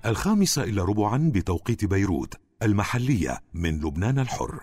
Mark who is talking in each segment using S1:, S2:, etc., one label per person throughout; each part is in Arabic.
S1: 5:15 بتوقيت بيروت المحلية من لبنان الحر.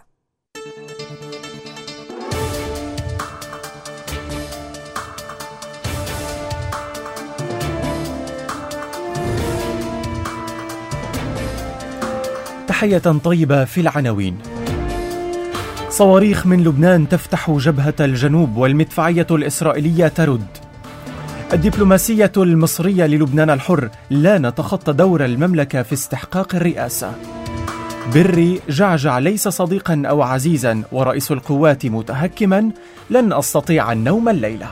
S2: تحية طيبة في العناوين. صواريخ من لبنان تفتح جبهة الجنوب والمدفعية الإسرائيلية ترد. الدبلوماسية المصرية للبنان الحر: لا نتخطى دور المملكة في استحقاق الرئاسة. بري: جعجع ليس صديقا أو عزيزا، ورئيس القوات متهكما: لن أستطيع النوم الليلة.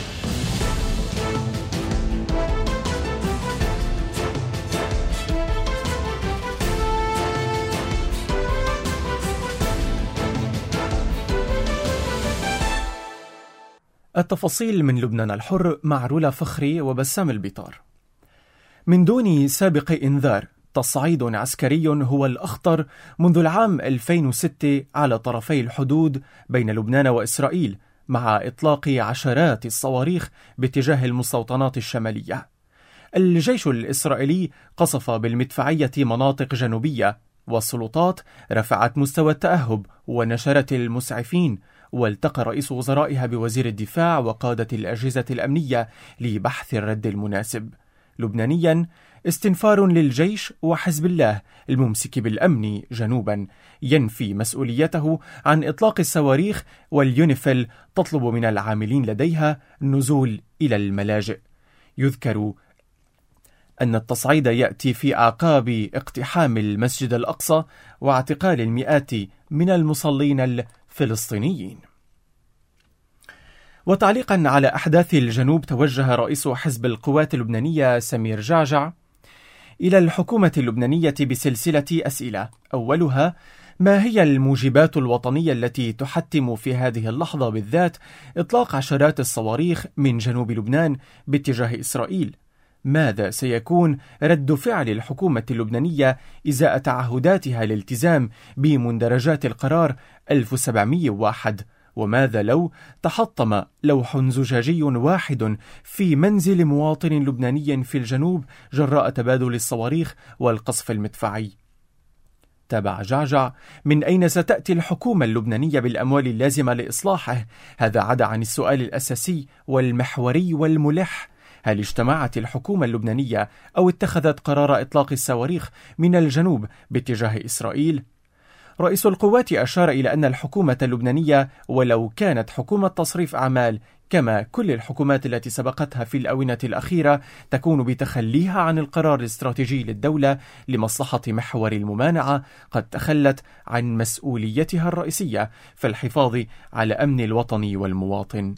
S2: التفاصيل من لبنان الحر مع رولا فخري وبسام البطار. من دون سابق إنذار، تصعيد عسكري هو الأخطر منذ العام 2006 على طرفي الحدود بين لبنان وإسرائيل، مع إطلاق عشرات الصواريخ باتجاه المستوطنات الشمالية. الجيش الإسرائيلي قصف بالمدفعية مناطق جنوبية، والسلطات رفعت مستوى التأهب ونشرت المسعفين، والتقى رئيس وزرائها بوزير الدفاع وقادة الأجهزة الأمنية لبحث الرد المناسب. لبنانيا: استنفار للجيش وحزب الله الممسك بالأمن جنوبا ينفي مسؤوليته عن إطلاق الصواريخ، واليونيفيل تطلب من العاملين لديها النزول إلى الملاجئ. يذكر أن التصعيد يأتي في أعقاب اقتحام المسجد الأقصى واعتقال المئات من المصلين الفلسطينيين. وتعليقا على أحداث الجنوب، توجه رئيس حزب القوات اللبنانية سمير جعجع إلى الحكومة اللبنانية بسلسلة أسئلة. أولها: ما هي الموجبات الوطنية التي تحتم في هذه اللحظة بالذات إطلاق عشرات الصواريخ من جنوب لبنان باتجاه إسرائيل؟ ماذا سيكون رد فعل الحكومة اللبنانية إزاء تعهداتها الالتزام بمندرجات القرار 1701؟ وماذا لو تحطم لوح زجاجي واحد في منزل مواطن لبناني في الجنوب جراء تبادل الصواريخ والقصف المدفعي؟ تابع جعجع: من أين ستأتي الحكومة اللبنانية بالأموال اللازمة لإصلاحه؟ هذا عدا عن السؤال الأساسي والمحوري والملح: هل اجتمعت الحكومة اللبنانية أو اتخذت قرار إطلاق الصواريخ من الجنوب باتجاه إسرائيل؟ رئيس القوات أشار إلى أن الحكومة اللبنانية، ولو كانت حكومة تصريف أعمال كما كل الحكومات التي سبقتها في الآونة الأخيرة، تكون بتخليها عن القرار الاستراتيجي للدولة لمصلحة محور الممانعة قد تخلت عن مسؤوليتها الرئيسية في الحفاظ على أمن الوطن والمواطن.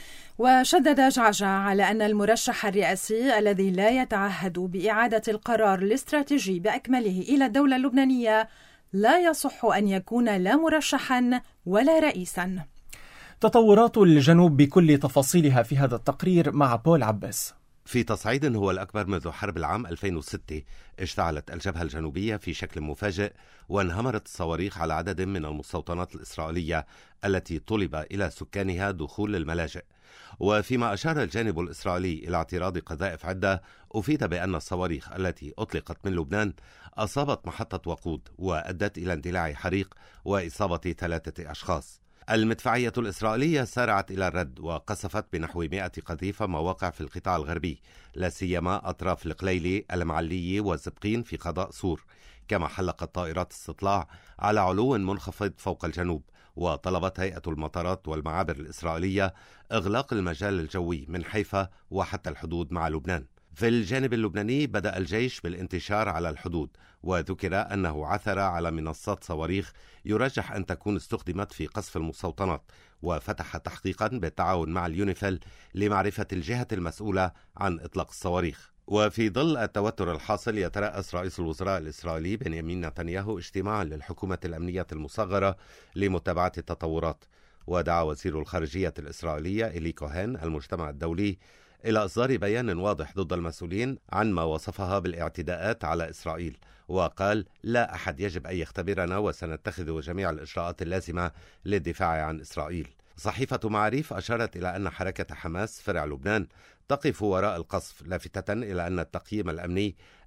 S3: وشدد جعجع على أن المرشح الرئاسي الذي لا يتعهد بإعادة القرار الاستراتيجي بأكمله إلى الدولة اللبنانية لا يصح أن يكون لا مرشحا ولا رئيسا.
S2: تطورات الجنوب بكل تفاصيلها في هذا التقرير مع بول عباس.
S4: في تصعيد هو الأكبر منذ حرب العام 2006 اشتعلت الجبهة الجنوبية في شكل مفاجئ، وانهمرت الصواريخ على عدد من المستوطنات الإسرائيلية التي طلب إلى سكانها دخول الملاجئ. وفيما أشار الجانب الإسرائيلي إلى اعتراض قذائف عدة، أفيد بأن الصواريخ التي أطلقت من لبنان أصابت محطة وقود وأدت إلى اندلاع حريق وإصابة 3 أشخاص. المدفعية الإسرائيلية سارعت إلى الرد وقصفت بنحو 100 قذيفة مواقع في القطاع الغربي، لا سيما أطراف القليلي، المعلية والزبقين في قضاء سور. كما حلقت طائرات استطلاع على علو منخفض فوق الجنوب، وطلبت هيئة المطارات والمعابر الإسرائيلية إغلاق المجال الجوي من حيفا وحتى الحدود مع لبنان. في الجانب اللبناني بدأ الجيش بالانتشار على الحدود، وذكر أنه عثر على منصات صواريخ يرجح أن تكون استخدمت في قصف المستوطنات، وفتح تحقيقا بالتعاون مع اليونيفيل لمعرفة الجهة المسؤولة عن إطلاق الصواريخ. وفي ظل التوتر الحاصل، يترأس رئيس الوزراء الإسرائيلي بنيامين نتنياهو اجتماعا للحكومة الأمنية المصغرة لمتابعة التطورات. ودعا وزير الخارجية الإسرائيلية إلي كوهين المجتمع الدولي إلى إصدار بيان واضح ضد المسؤولين عن ما وصفها بالاعتداءات على إسرائيل، وقال: لا أحد يجب أن يختبرنا، وسنتخذ جميع الإجراءات اللازمة للدفاع عن إسرائيل. صحيفة معاريف أشارت إلى أن حركة حماس فرع لبنان تقف وراء القصف، لافتة إلى أن التقييم الأمني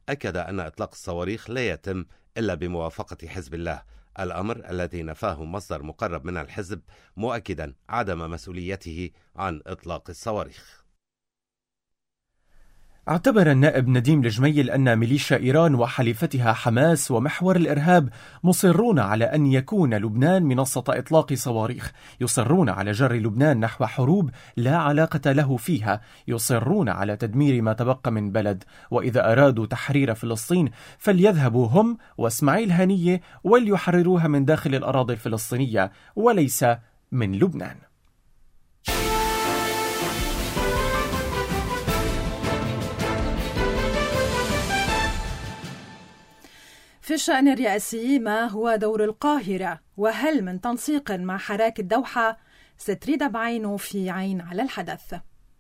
S4: أكد أن إطلاق الصواريخ لا يتم إلا بموافقة حزب الله، الأمر الذي نفاه مصدر مقرب من الحزب، مؤكدا عدم مسؤوليته عن إطلاق الصواريخ.
S2: اعتبر النائب نديم الجميل أن ميليشيا إيران وحليفتها حماس ومحور الإرهاب مصرون على أن يكون لبنان منصة إطلاق صواريخ، يصرون على جر لبنان نحو حروب لا علاقة له فيها، يصرون على تدمير ما تبقى من بلد، وإذا أرادوا تحرير فلسطين فليذهبوا هم واسماعيل هنية وليحرروها من داخل الأراضي الفلسطينية وليس من لبنان.
S3: في الشأن الرئاسي، ما هو دور القاهرة؟ وهل من تنسيق مع حراك الدوحة؟ ستريد بعينه في عين على الحدث.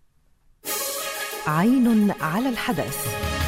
S5: عين على الحدث.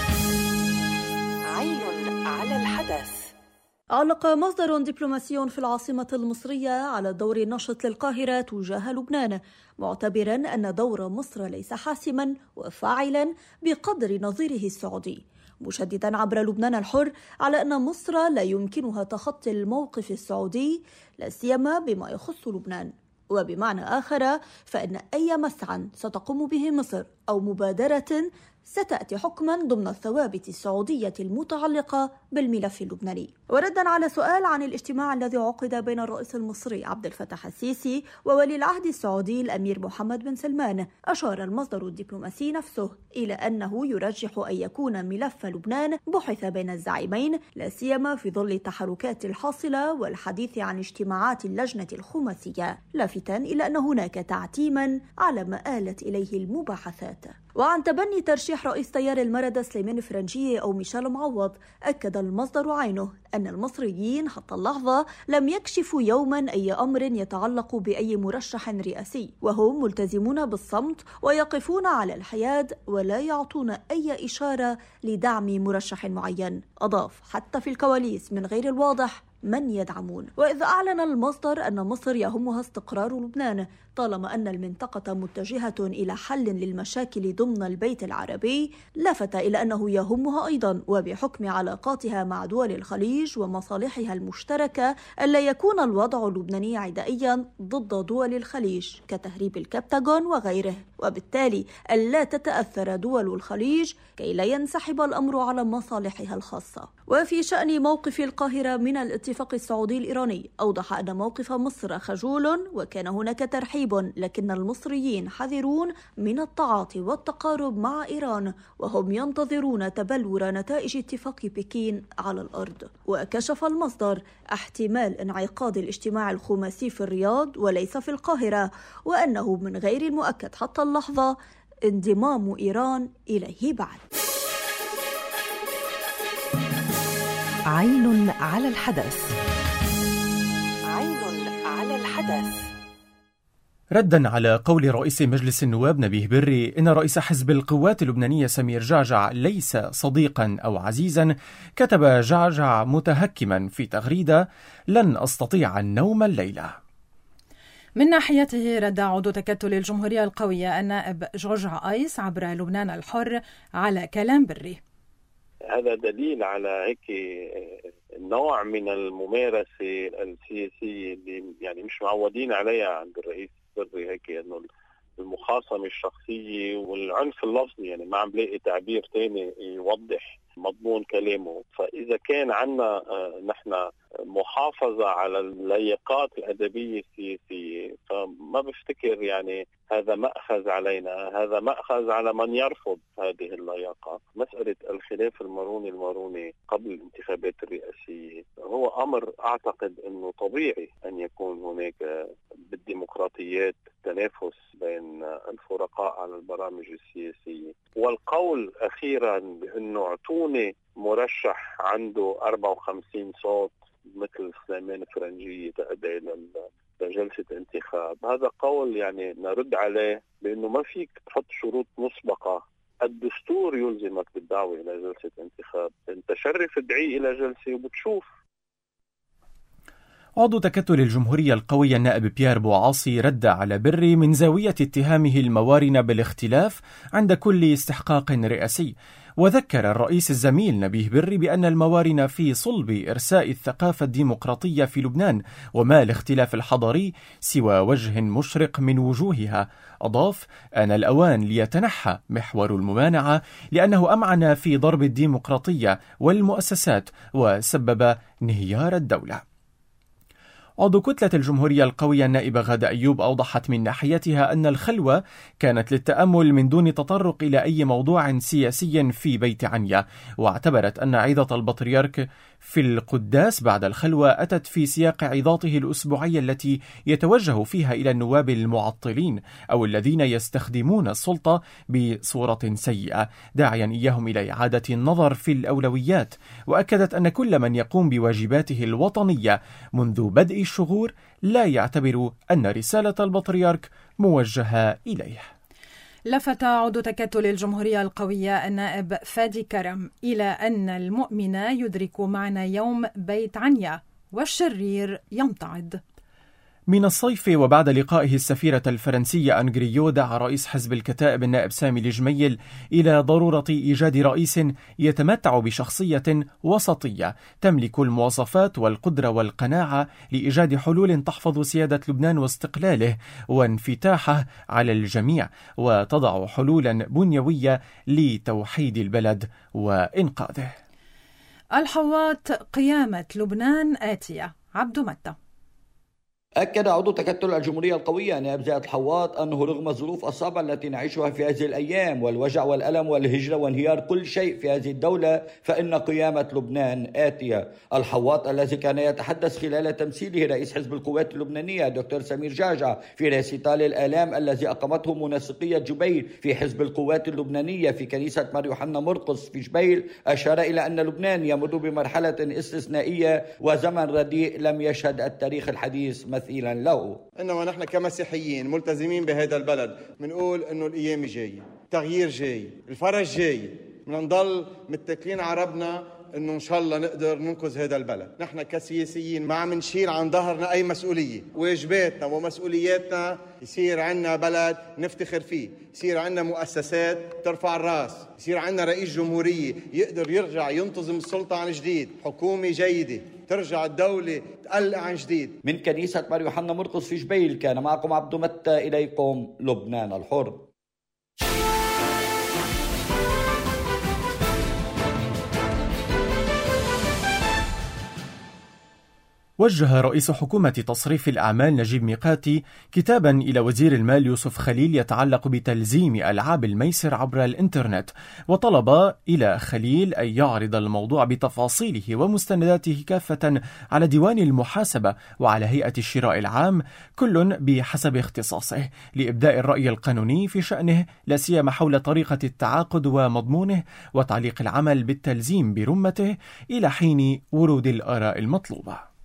S5: عين على الحدث.
S6: علق مصدر دبلوماسي في العاصمة المصرية على الدور النشط للقاهرة تجاه لبنان، معتبرا أن دور مصر ليس حاسما وفاعلا بقدر نظيره السعودي، مشددا عبر لبنان الحر على أن مصر لا يمكنها تخطي الموقف السعودي لا سيما بما يخص لبنان. وبمعنى آخر فإن أي مسعى ستقوم به مصر أو مبادرة ستأتي حكما ضمن الثوابت السعودية المتعلقة بالملف اللبناني. وردا على سؤال عن الاجتماع الذي عقد بين الرئيس المصري عبد الفتاح السيسي وولي العهد السعودي الأمير محمد بن سلمان، أشار المصدر الدبلوماسي نفسه إلى أنه يرجح أن يكون ملف لبنان بحث بين الزعيمين، لا سيما في ظل التحركات الحاصلة والحديث عن اجتماعات اللجنة الخماسية، لافتا إلى أن هناك تعتيما على ما آلت إليه المباحثات. وعن تبني ترشيح رئيس تيار المردة سليمان فرنجية أو ميشيل معوض، أكد المصدر عينه أن المصريين حتى اللحظة لم يكشفوا يوما أي أمر يتعلق بأي مرشح رئاسي، وهم ملتزمون بالصمت ويقفون على الحياد ولا يعطون أي إشارة لدعم مرشح معين. أضاف حتى في الكواليس من غير الواضح من يدعمون. وإذا أعلن المصدر أن مصر يهمها استقرار لبنان طالما أن المنطقة متجهة إلى حل للمشاكل ضمن البيت العربي، لفت إلى أنه يهمها أيضا وبحكم علاقاتها مع دول الخليج ومصالحها المشتركة ألا يكون الوضع اللبناني عدائيا ضد دول الخليج كتهريب الكبتاغون وغيره، وبالتالي ألا تتأثر دول الخليج كي لا ينسحب الأمر على مصالحها الخاصة. وفي شأن موقف القاهرة من الاتفاق السعودي الإيراني، أوضح أن موقف مصر خجول وكان هناك ترحيب، لكن المصريين حذرون من التعاطي والتقارب مع إيران وهم ينتظرون تبلور نتائج اتفاق بكين على الأرض. وكشف المصدر احتمال انعقاد الاجتماع الخماسي في الرياض وليس في القاهرة، وأنه من غير المؤكد حتى اللحظة انضمام إيران إليه بعد.
S5: عين على الحدث. عين على الحدث.
S2: ردا على قول رئيس مجلس النواب نبيه بري إن رئيس حزب القوات اللبنانية سمير جعجع ليس صديقا أو عزيزا، كتب جعجع متهكما في تغريدة: لن أستطيع النوم الليلة.
S3: من ناحيته رد عضو تكتل الجمهورية القوية النائب جورج عايس عبر لبنان الحر على كلام بري.
S7: هذا دليل على هيك نوع من الممارسة السياسية اللي يعني مش معودين عليها عند الرئيس بري، هيك انه المخاصمة الشخصية والعنف اللفظي، يعني ما عم بلاقي تعبير تاني يوضح مضمون كلامه. فإذا كان عنا نحن محافظة على اللياقات الأدبية السياسية، فما بفتكر يعني هذا مأخذ علينا، هذا مأخذ على من يرفض هذه اللياقة. مسألة الخلاف الماروني قبل الانتخابات الرئاسية هو أمر أعتقد أنه طبيعي أن يكون هناك بالديمقراطيات تنافس بين الفرقاء على البرامج السياسية. والقول أخيرا بأنه اعطوني مرشح عنده 54 صوت مثل سليمان فرنجية تأدي لجلسة انتخاب، هذا قول يعني نرد عليه بأنه ما فيك تحط شروط مسبقة. الدستور يلزمك بالدعوة إلى جلسة انتخاب، انت شرف ادعي إلى جلسة وبتشوف.
S2: عضو تكتل الجمهورية القوية النائب بيير بوعاصي رد على بري من زاوية اتهامه الموارن بالاختلاف عند كل استحقاق رئاسي، وذكر الرئيس الزميل نبيه بري بأن الموارن في صلب إرساء الثقافة الديمقراطية في لبنان، وما الاختلاف الحضاري سوى وجه مشرق من وجوهها. أضاف: آن الأوان ليتنحى محور الممانعة، لأنه أمعن في ضرب الديمقراطية والمؤسسات وسبب انهيار الدولة. عضو كتلة الجمهورية القوية النائبة غادة أيوب أوضحت من ناحيتها أن الخلوة كانت للتأمل من دون تطرق إلى أي موضوع سياسي في بيت عنيا، واعتبرت أن عظة البطريرك في القداس بعد الخلوة أتت في سياق عظاته الأسبوعية التي يتوجه فيها إلى النواب المعطلين أو الذين يستخدمون السلطة بصورة سيئة، داعيا إياهم إلى إعادة النظر في الأولويات. وأكدت أن كل من يقوم بواجباته الوطنية منذ بدء الشهور لا يعتبر أن رسالة البطريرك موجهة إليه.
S3: لفت عضو تكتل الجمهورية القوية النائب فادي كرم إلى أن المؤمن يدرك معنى يوم بيت عنيا والشرير يمتعض.
S2: من الصيف وبعد لقائه السفيرة الفرنسية أنغريو، دعا رئيس حزب الكتائب النائب سامي الجميل إلى ضرورة إيجاد رئيس يتمتع بشخصية وسطية تملك المواصفات والقدرة والقناعة لإيجاد حلول تحفظ سيادة لبنان واستقلاله وانفتاحه على الجميع، وتضع حلولا بنيوية لتوحيد البلد وإنقاذه.
S3: الحواط: قيامة لبنان آتية. عبد متى.
S8: أكد عضو تكتل الجمهورية القوية نائب زائد الحواط أنه رغم الظروف الصعبة التي نعيشها في هذه الأيام والوجع والألم والهجرة وانهيار كل شيء في هذه الدولة، فإن قيامة لبنان آتية. الحواط الذي كان يتحدث خلال تمثيله رئيس حزب القوات اللبنانية دكتور سمير جعجع في ريسيتال الآلام الذي أقامته منسقية جبيل في حزب القوات اللبنانية في كنيسة مار يوحنا مرقس في جبيل، أشار إلى أن لبنان يمر بمرحلة استثنائية وزمن رديء لم يشهد التاريخ الحديث مثيلا له.
S9: إنما نحن كمسيحيين ملتزمين بهذا البلد بنقول إنه الأيام جاي، تغيير جاي، الفرج جاي، بدنا نضل متكلين على ربنا إنه إن شاء الله نقدر ننقذ هذا البلد. نحن كسياسيين ما عم نشيل عن ظهرنا أي مسؤولية، واجباتنا ومسؤولياتنا يصير عنا بلد نفتخر فيه، يصير عنا مؤسسات ترفع الراس، يصير عنا رئيس جمهورية يقدر يرجع ينتظم السلطة عن جديد، حكومة جيدة ترجع الدولة تقلق عن جديد.
S8: من كنيسة مار يوحنا مرقس في جبيل كان معكم عبد متى، إليكم لبنان الحر.
S2: وجه رئيس حكومة تصريف الأعمال نجيب ميقاتي كتابا إلى وزير المال يوسف خليل يتعلق بتلزيم ألعاب الميسر عبر الإنترنت، وطلب إلى خليل أن يعرض الموضوع بتفاصيله ومستنداته كافة على ديوان المحاسبة وعلى هيئة الشراء العام، كل بحسب اختصاصه، لإبداء الرأي القانوني في شأنه، لا سيما حول طريقة التعاقد ومضمونه وتعليق العمل بالتلزيم برمته إلى حين ورود الآراء المطلوبة.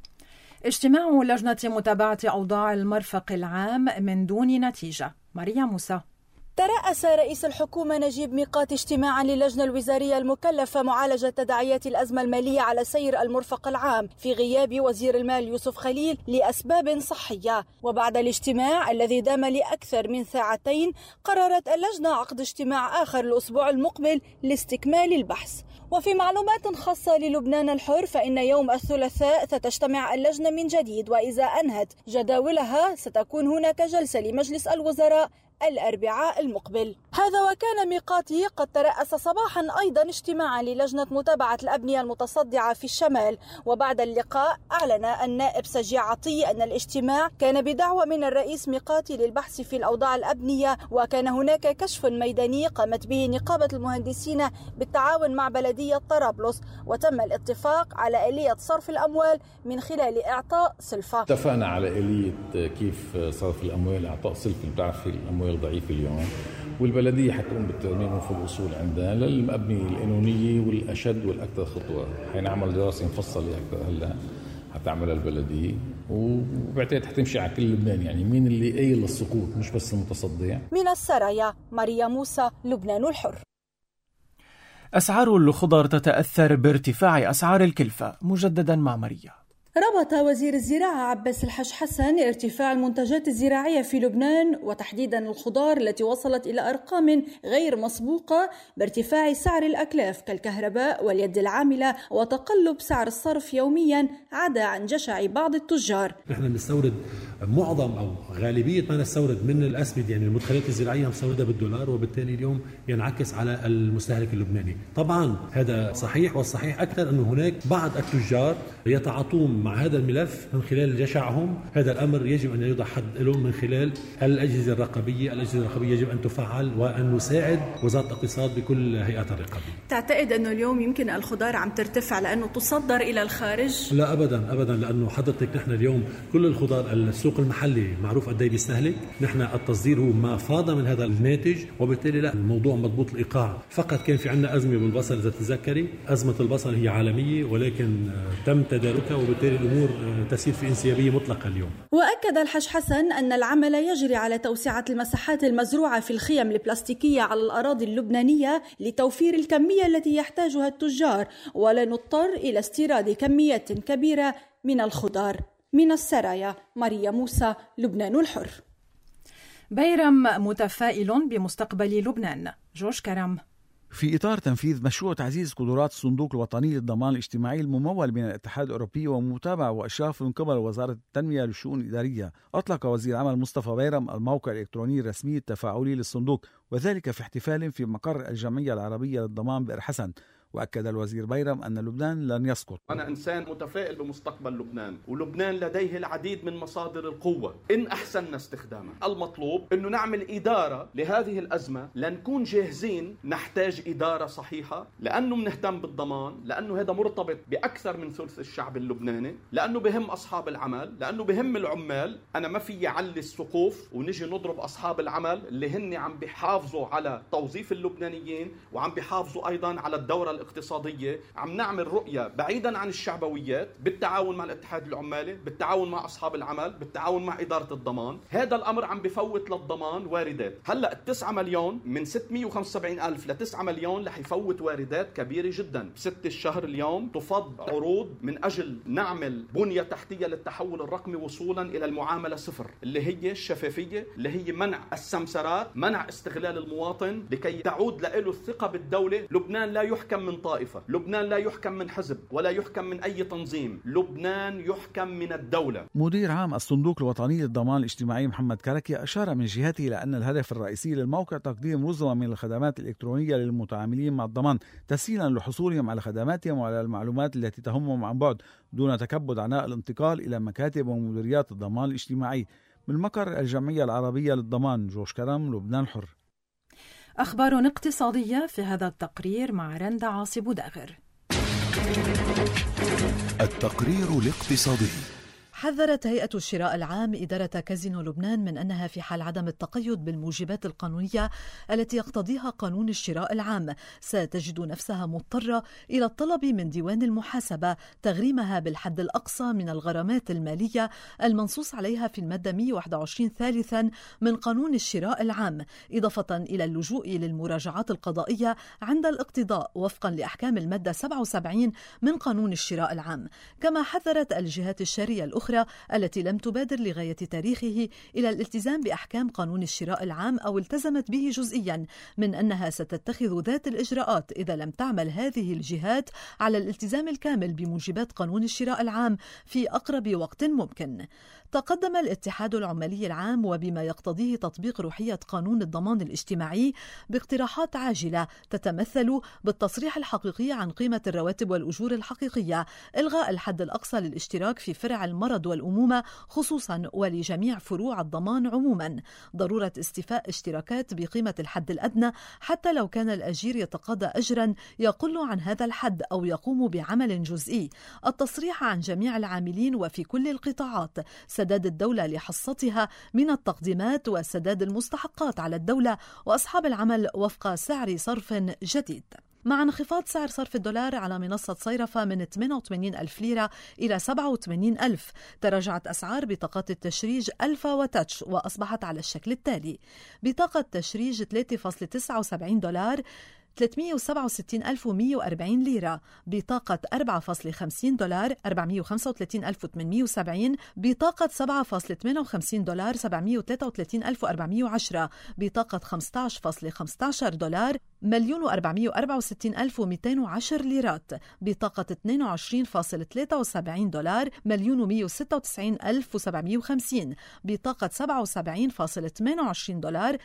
S3: اجتماع لجنة متابعة أوضاع المرفق العام من دون نتيجة. ماريا موسى.
S6: ترأس رئيس الحكومة نجيب ميقاتي اجتماعا للجنة الوزارية المكلفة معالجة تداعيات الأزمة المالية على سير المرفق العام في غياب وزير المال يوسف خليل لأسباب صحية. وبعد الاجتماع الذي دام لأكثر من ساعتين، قررت اللجنة عقد اجتماع آخر الأسبوع المقبل لاستكمال البحث. وفي معلومات خاصة للبنان الحر، فإن يوم الثلاثاء ستجتمع اللجنة من جديد، وإذا أنهت جداولها ستكون هناك جلسة لمجلس الوزراء الأربعاء المقبل. هذا وكان ميقاتي قد ترأس صباحا أيضا اجتماعا للجنة متابعة الأبنية المتصدعة في الشمال. وبعد اللقاء أعلن النائب سجيع عطية أن الاجتماع كان بدعوة من الرئيس ميقاتي للبحث في الأوضاع الأبنية، وكان هناك كشف ميداني قامت به نقابة المهندسين بالتعاون مع بلدية طرابلس، وتم الاتفاق على آلية صرف الأموال من خلال إعطاء سلفة.
S10: اتفقنا على آلية كيف صرف الأموال، إعطاء سلفة. بتعرفي الأموال ضعيفة اليوم، والبلدية حتقوم بالتأمين وفق الأصول عندها للمبنية القانونية والأشد والأكثر خطوة. حينعمل دراسة مفصلة هلا حتعملها البلدية، وبعتقد حتمشي على كل لبنان، يعني مين اللي قايل للسقوط مش بس المتصدع.
S6: من السرايا، ماريا موسى، لبنان الحر.
S2: أسعار الخضر تتأثر بارتفاع أسعار الكلفة. مجددا مع ماريا.
S6: ربط وزير الزراعة عباس الحاج حسن ارتفاع المنتجات الزراعية في لبنان وتحديدا الخضار التي وصلت إلى أرقام غير مسبوقة بارتفاع سعر الأكلاف كالكهرباء واليد العاملة وتقلب سعر الصرف يوميا عدا عن جشع بعض التجار.
S11: نحن نستورد معظم أو غالبية ما نستورد من الأسمدة، يعني المدخلات الزراعية نستوردها بالدولار، وبالتالي اليوم ينعكس على المستهلك اللبناني. طبعا هذا صحيح، والصحيح أكثر أنه هناك بعض التجار يتعاطون مع هذا الملف من خلال جشعهم. هذا الأمر يجب أن يوضع حد له من خلال الأجهزة الرقابية. الأجهزة الرقابية يجب أن تفعل وأن نساعد وزارة الاقتصاد بكل هيئات الرقابية.
S6: تعتقد أنه اليوم يمكن الخضار عم ترتفع لأنه تصدر إلى الخارج؟
S11: لا أبدا أبدا، لأنه حضرتك نحن اليوم كل الخضار السوق المحلي معروف قد ايه بيستهلك. نحن التصدير هو ما فاض من هذا الناتج، وبالتالي لا، الموضوع مضبوط الإيقاع. فقط كان في عندنا أزمة بالبصل، إذا تتذكري أزمة البصل هي عالمية، ولكن تم تداركها، وبالتالي الأمور تسير في انسيابية مطلقة اليوم.
S6: وأكد الحاج حسن أن العمل يجري على توسعة المساحات المزروعة في الخيم البلاستيكية على الأراضي اللبنانية لتوفير الكمية التي يحتاجها التجار، ولا نضطر إلى استيراد كميات كبيرة من الخضار. من السرايا، ماريا موسى، لبنان الحر.
S3: بيرم متفائل بمستقبل لبنان. جورج كرم.
S12: في إطار تنفيذ مشروع تعزيز قدرات الصندوق الوطني للضمان الاجتماعي الممول من الاتحاد الأوروبي ومتابعة وإشراف من قبل وزارة التنمية للشؤون الإدارية، أطلق وزير العمل مصطفى بيرم الموقع الإلكتروني الرسمي التفاعلي للصندوق، وذلك في احتفال في مقر الجمعية العربية للضمان بئر حسن. وأكد الوزير بيرم أن لبنان لن يسقط.
S13: أنا إنسان متفائل بمستقبل لبنان، ولبنان لديه العديد من مصادر القوة إن أحسننا استخدامها. المطلوب أنه نعمل إدارة لهذه الأزمة، لنكون جاهزين. نحتاج إدارة صحيحة، لأنه منهتم بالضمان، لأنه هذا مرتبط بأكثر من ثلث الشعب اللبناني، لأنه بهم أصحاب العمل، لأنه بهم العمال. أنا ما في يعلي السقوف ونجي نضرب أصحاب العمل اللي هن عم بيحافظوا على توظيف اللبنانيين وعم بيحافظوا أيضا على الدورة الاقتصادية. عم نعمل رؤية بعيدا عن الشعبويات، بالتعاون مع الاتحاد العمالي، بالتعاون مع أصحاب العمل، بالتعاون مع إدارة الضمان. هذا الأمر عم بفوت للضمان واردات. هلأ 9 مليون من 675 ألف ل 9 مليون رح يفوت واردات كبيرة جدا. ب6 الشهر اليوم تفض عروض من أجل نعمل بنية تحتية للتحول الرقمي وصولا إلى المعاملة صفر، اللي هي الشفافية، اللي هي منع السمسرات، منع استغلال المواطن، لكي تعود له الثقة بالدولة. لبنان لا يحكم من طائفة، لبنان لا يحكم من حزب ولا يحكم من أي تنظيم، لبنان يحكم من الدولة.
S12: مدير عام الصندوق الوطني للضمان الاجتماعي محمد كركي أشار من جهته إلى أن الهدف الرئيسي للموقع تقديم رزمة من الخدمات الإلكترونية للمتعاملين مع الضمان، تسهيلا لحصولهم على خدماتهم وعلى المعلومات التي تهمهم عن بعد، دون تكبد عناء الانتقال إلى مكاتب ومديريات الضمان الاجتماعي. من مقر الجمعية العربية للضمان، جورج كرم، لبنان الحر.
S3: أخبار اقتصادية في هذا التقرير مع رندا عاصي بوداغر.
S1: التقرير الاقتصادي.
S14: حذرت هيئة الشراء العام إدارة كازينو لبنان من أنها في حال عدم التقيد بالموجبات القانونية التي يقتضيها قانون الشراء العام ستجد نفسها مضطرة إلى الطلب من ديوان المحاسبة تغريمها بالحد الأقصى من الغرامات المالية المنصوص عليها في المادة 121 ثالثا من قانون الشراء العام، إضافة إلى اللجوء للمراجعات القضائية عند الاقتضاء وفقا لأحكام المادة 77 من قانون الشراء العام. كما حذرت الجهات الشارية الأخرى التي لم تبادر لغاية تاريخه إلى الالتزام بأحكام قانون الشراء العام أو التزمت به جزئيا من أنها ستتخذ ذات الإجراءات إذا لم تعمل هذه الجهات على الالتزام الكامل بموجبات قانون الشراء العام في أقرب وقت ممكن. تقدم الاتحاد العمالي العام وبما يقتضيه تطبيق روحية قانون الضمان الاجتماعي باقتراحات عاجلة تتمثل بالتصريح الحقيقي عن قيمة الرواتب والأجور الحقيقية، إلغاء الحد الأقصى للاشتراك في فرع المرض والأمومة خصوصا ولجميع فروع الضمان عموما، ضرورة استيفاء اشتراكات بقيمة الحد الأدنى حتى لو كان الأجير يتقاضى أجرا يقل عن هذا الحد أو يقوم بعمل جزئي، التصريح عن جميع العاملين وفي كل القطاعات، سداد الدولة لحصتها من التقديمات وسداد المستحقات على الدولة وأصحاب العمل وفق سعر صرف جديد. مع انخفاض سعر صرف الدولار على منصة صيرفة من 88 ألف ليرة إلى 87 ألف، تراجعت أسعار بطاقات التشريج ألفا وتاتش وأصبحت على الشكل التالي: بطاقة تشريج $3.79 367,140 ليرة، بطاقة 4.50 دولار 435,870، بطاقة 7.58 دولار 733,410، بطاقة 15.15 دولار 1,464,210 ليرات، بطاقة 22.73 دولار 1,196,750، بطاقة 77.28 دولار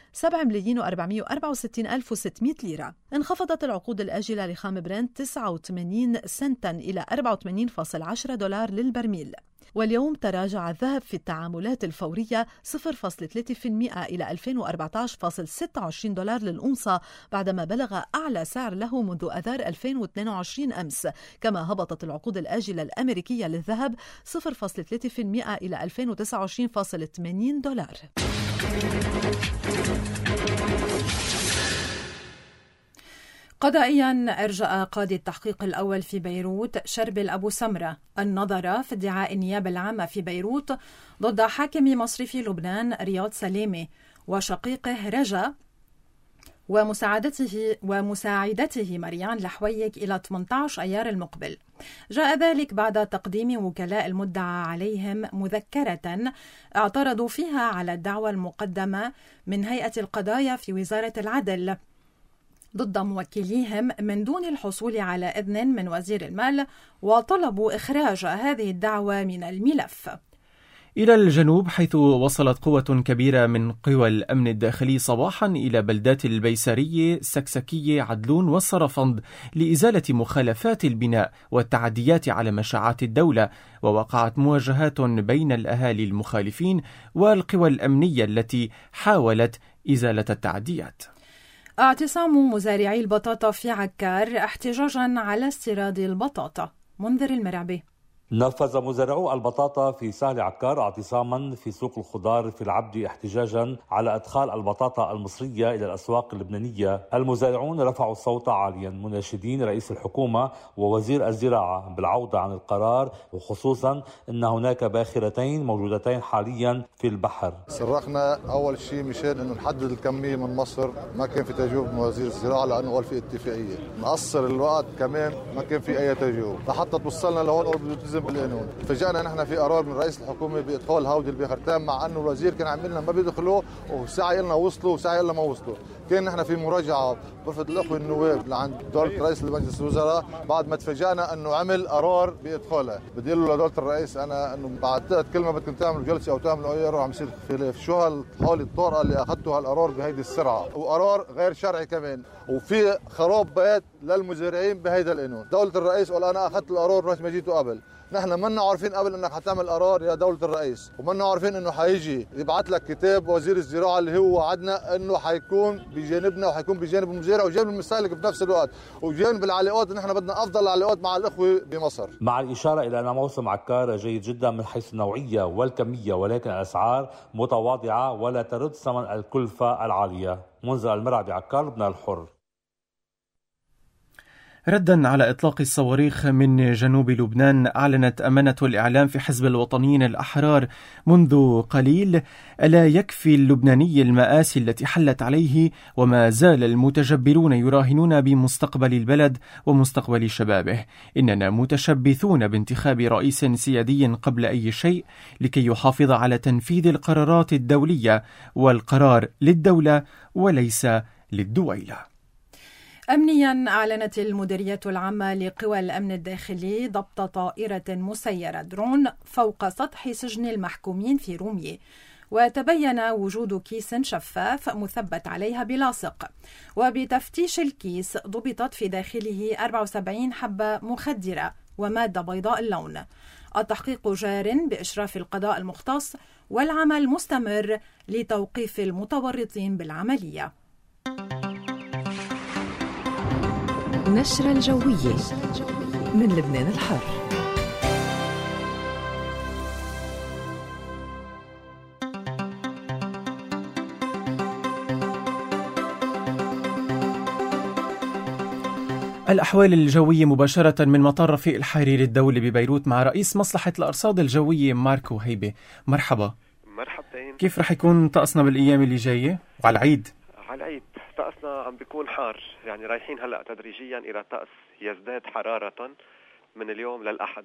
S14: 7,464,600 ليرة. انخفضت العقود الآجلة لخام برنت 89 سنتا إلى 84.10 دولار للبرميل. واليوم تراجع الذهب في التعاملات الفورية 0.3% إلى 2014.26 دولار للأونصة بعدما بلغ أعلى سعر له منذ أذار 2022 أمس. كما هبطت العقود الآجلة الأمريكية للذهب 0.3% إلى 2029.80 دولار.
S3: قضائيا أرجأ قاضي التحقيق الأول في بيروت شربل أبو سمرة النظر في ادعاء النيابة العامة في بيروت ضد حاكم مصرف لبنان رياض سلامة وشقيقه رجا ومساعدته مريان لحويك إلى 18 أيار المقبل. جاء ذلك بعد تقديم وكلاء المدعى عليهم مذكرة اعترضوا فيها على الدعوى المقدمة من هيئة القضايا في وزارة العدل ضد موكليهم من دون الحصول على إذن من وزير المال، وطلبوا إخراج هذه الدعوى من الملف.
S2: إلى الجنوب، حيث وصلت قوة كبيرة من قوى الأمن الداخلي صباحا إلى بلدات البيسرية، سكسكية، عدلون والصرفند لإزالة مخالفات البناء والتعديات على مشاعات الدولة، ووقعت مواجهات بين الأهالي المخالفين والقوى الأمنية التي حاولت إزالة التعديات.
S3: اعتصام مزارعي البطاطا في عكار احتجاجا على استيراد البطاطا. منذر المرعبي.
S15: نفذ مزارعو البطاطا في سهل عكار اعتصاما في سوق الخضار في العبد احتجاجا على ادخال البطاطا المصرية الى الاسواق اللبنانية. المزارعون رفعوا الصوت عاليا مناشدين رئيس الحكومة ووزير الزراعة بالعودة عن القرار، وخصوصا ان هناك باخرتين موجودتين حاليا في البحر.
S16: صرخنا اول شيء مشان انه نحدد الكمية من مصر، ما كان في تجاوب من وزير الزراعة لانه قال في اتفاقية. نقصر الوقت كمان ما كان في اي تجاوب، لحتى توصلنا لهون بده بالقانون. فجأنا نحن في قرار من رئيس الحكومة بإدخال هودي الباخرتين، مع أنه الوزير كان عاملنا ما بيدخلوا، وساعة إلنا وصلوا وساعة إلنا ما وصلوا. كان نحن في مراجعة وفد الأخوة النواب لعند دولة رئيس مجلس الوزراء بعد ما تفاجأنا أنه عمل قرار بإدخالها. بدي له لدولة الرئيس أنا أنه بعد كل ما بدكم تعملوا جلسة أو تعملوا أي قرار عم يصير خلاف. شو هالحالة الطارئة اللي أخذتوا هالقرار بهيدي السرعة، وقرار غير شرعي كمان، وفي خراب بيت للمزارعين بهيدا القانون. دولة الرئيس قال أنا أخذت القرار مثل ما جيتوا قبل. نحن منا عارفين قبل انك حتعمل قرار يا دولة الرئيس، ومنا عارفين انه حيجي يبعث لك كتاب وزير الزراعة اللي هو وعدنا انه حيكون بجانبنا وحيكون بجانب المزارع وجانب المستهلك بنفس الوقت، وجانب العلاقات. نحن بدنا افضل العلاقات مع الاخوة بمصر. مع
S15: الاشارة الى ان موسم عكار جيد جدا من حيث النوعية والكمية، ولكن الاسعار متواضعة ولا ترد ثمن الكلفة العالية. منذر المرعبي، عكار، لبنان الحر.
S2: ردا على إطلاق الصواريخ من جنوب لبنان، أعلنت أمانة الإعلام في حزب الوطنيين الأحرار منذ قليل ألا يكفي اللبناني المآسي التي حلت عليه، وما زال المتجبرون يراهنون بمستقبل البلد ومستقبل شبابه. إننا متشبثون بانتخاب رئيس سيادي قبل أي شيء لكي يحافظ على تنفيذ القرارات الدولية، والقرار للدولة وليس للدويلة.
S3: أمنيا، أعلنت المديرية العامة لقوى الأمن الداخلي ضبط طائرة مسيرة درون فوق سطح سجن المحكومين في رومية، وتبين وجود كيس شفاف مثبت عليها بلاصق، وبتفتيش الكيس ضبطت في داخله 74 حبة مخدرة ومادة بيضاء اللون. التحقيق جار بإشراف القضاء المختص، والعمل مستمر لتوقيف المتورطين بالعملية.
S5: نشرة الجوية من لبنان الحر.
S2: الأحوال الجوية مباشرة من مطار رفيق الحريري الدولي ببيروت مع رئيس مصلحة الأرصاد الجوية ماركو هيبة. مرحبا.
S17: مرحبتين.
S2: كيف رح يكون طقسنا بالأيام اللي جاية وعلى العيد؟
S17: على العيد طقسنا عم بيكون حار، يعني رايحين هلأ تدريجيا إلى طقس يزداد حرارة من اليوم للأحد.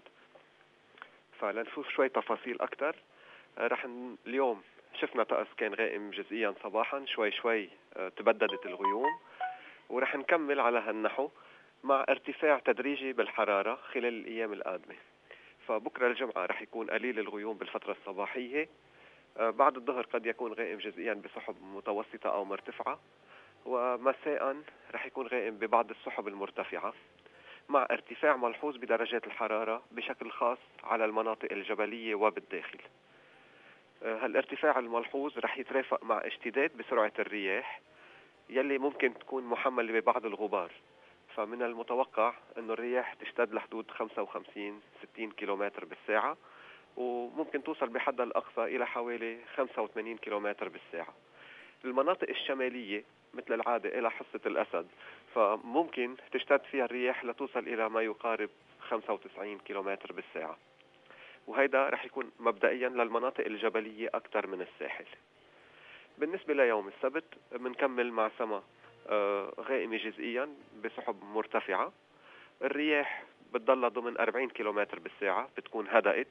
S17: فلنشوف شوي تفاصيل أكتر، اليوم شفنا طقس كان غائم جزئيا صباحا، شوي تبددت الغيوم، ورح نكمل على هالنحو مع ارتفاع تدريجي بالحرارة خلال الأيام القادمة. فبكرة الجمعة رح يكون قليل الغيوم بالفترة الصباحية، بعد الظهر قد يكون غائم جزئيا بسحب متوسطة أو مرتفعة، ومساء رح يكون غائم ببعض السحب المرتفعة، مع ارتفاع ملحوظ بدرجات الحرارة بشكل خاص على المناطق الجبلية وبالداخل. هالارتفاع الملحوظ رح يترافق مع اشتداد بسرعة الرياح يلي ممكن تكون محملة ببعض الغبار. فمن المتوقع أن الرياح تشتد لحدود 55-60 كيلومتر بالساعة، وممكن توصل بحدها الأقصى إلى حوالي 85 كيلومتر بالساعة. المناطق الشمالية مثل العادة إلى حصة الأسد، فممكن تشتد فيها الرياح لتوصل إلى ما يقارب 95 كيلومتر بالساعة، وهيدا رح يكون مبدئيا للمناطق الجبلية أكثر من الساحل. بالنسبة ليوم السبت بنكمل مع سما غائمة جزئيا بسحب مرتفعة، الرياح بتضل ضمن 40 كيلومتر بالساعة، بتكون هدأت،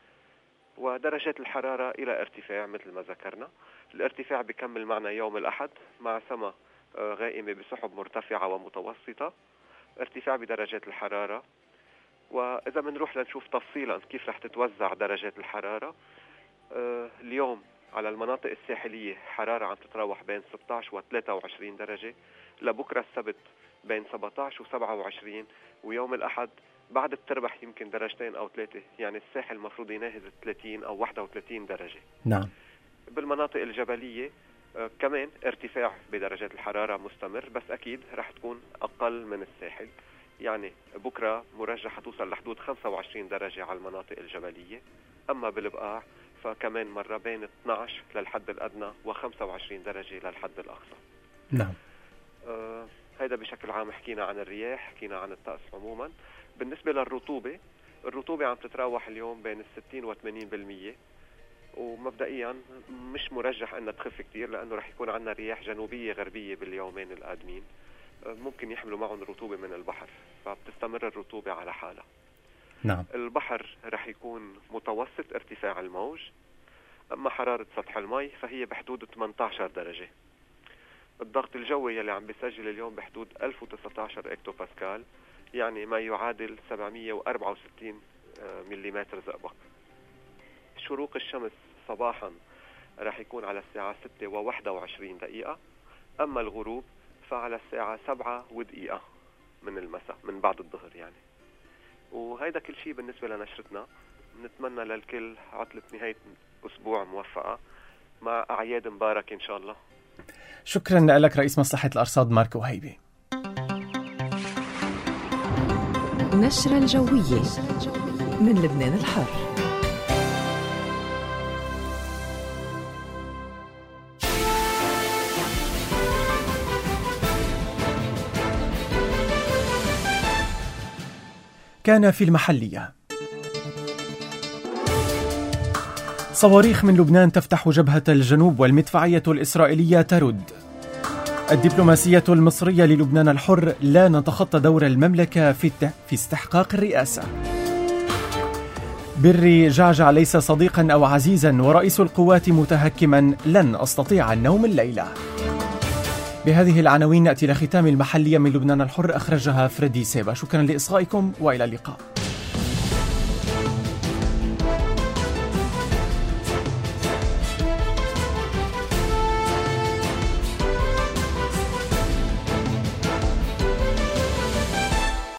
S17: ودرجات الحرارة إلى ارتفاع مثل ما ذكرنا. الارتفاع بيكمل معنا يوم الأحد مع سما غائمة بسحب مرتفعة ومتوسطة، ارتفاع بدرجات الحرارة. وإذا بنروح لنشوف تفصيلا كيف رح تتوزع درجات الحرارة، اليوم على المناطق الساحلية حرارة عم تتراوح بين 16 و 23 درجة، لبكرة السبت بين 17 و 27، ويوم الأحد بعد بتربح يمكن درجتين أو 3، يعني الساحل المفروض يناهز 30 أو 31 درجة.
S2: نعم.
S17: بالمناطق الجبلية كمان ارتفاع بدرجات الحرارة مستمر، بس أكيد رح تكون أقل من الساحل، يعني بكرة مرجحة توصل لحدود 25 درجة على المناطق الجبلية، أما بالبقاع فكمان مرة بين 12 للحد الأدنى و25 درجة للحد الأقصى.
S2: نعم.
S17: هيدا بشكل عام حكينا عن الرياح، حكينا عن الطقس عموما. بالنسبة للرطوبة، الرطوبة عم تتراوح اليوم بين 60 و 80%، ومبدئيا مش مرجح أنها تخف كتير، لأنه رح يكون عنا رياح جنوبية غربية باليومين القادمين، ممكن يحملوا معهم رطوبة من البحر، فبتستمر الرطوبة على حالها.
S2: نعم.
S17: البحر رح يكون متوسط ارتفاع الموج، أما حرارة سطح المي فهي بحدود 18 درجة. الضغط الجوي يلي عم بيسجل اليوم بحدود 1019 اكتو باسكال، يعني ما يعادل 764 مليمتر زئبق. شروق الشمس صباحا رح يكون على الساعة 6 و 21 دقيقة، أما الغروب فعلى الساعة 7 ودقيقة من المساء، من بعد الظهر يعني. وهيدا كل شيء بالنسبة لنشرتنا. نتمنى للكل عطلة نهاية أسبوع موفقة مع أعياد مبارك إن شاء الله.
S2: شكرا لك رئيس مصلحة الأرصاد ماركو هيبي.
S5: نشرة الجوية من لبنان الحر.
S2: كان في المحلية. صواريخ من لبنان تفتح جبهة الجنوب، والمدفعية الإسرائيلية ترد. الدبلوماسية المصرية للبنان الحر: لا نتخطى دور المملكة في استحقاق الرئاسة. بري جعجع ليس صديقا أو عزيزا، ورئيس القوات متهكما: لن أستطيع النوم الليلة. بهذه العناوين نأتي لختام المحلية من لبنان الحر، أخرجها فريدي سيبا. شكرا لإصغائكم وإلى اللقاء.